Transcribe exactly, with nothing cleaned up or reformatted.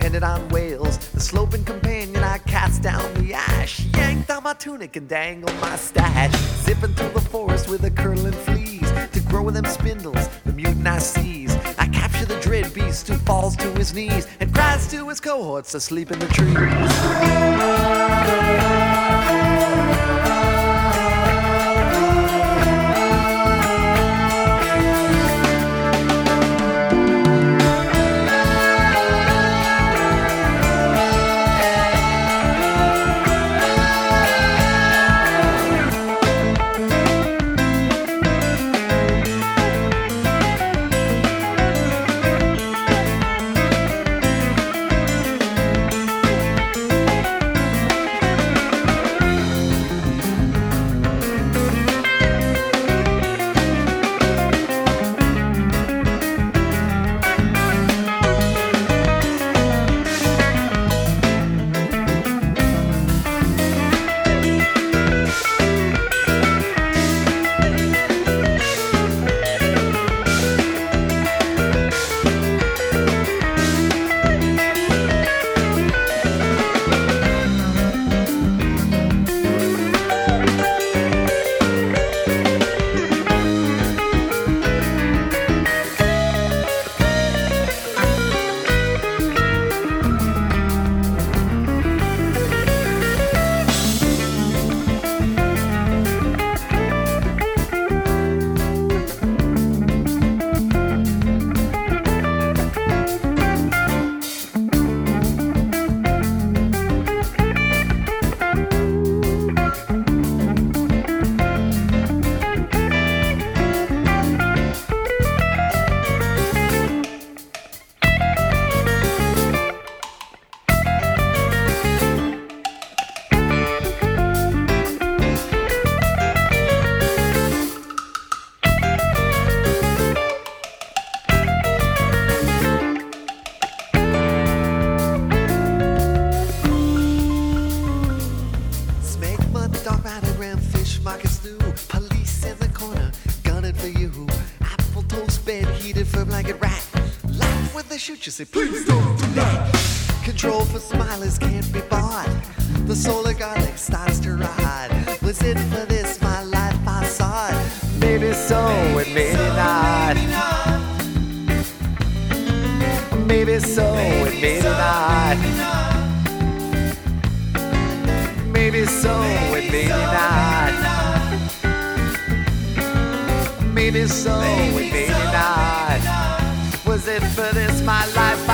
depended on whales. The sloping companion, I cast down the ash, yanked on my tunic and dangled my stash. Zipping through the forest with a curling fleas to grow them spindles, the mutant I seize. I capture the dread beast who falls to his knees and cries to his cohorts asleep in the trees. Police in the corner, gunning for you. Apple toast bed heated for blanket rat. Laugh when they shoot you, say please don't do that. Control for smilers can't be bought. The solar garlic starts to rot. Was it for this my life I saw it? Maybe so and maybe not. Maybe so and maybe not. Maybe so and maybe not. Maybe so and maybe not. Was it for this my life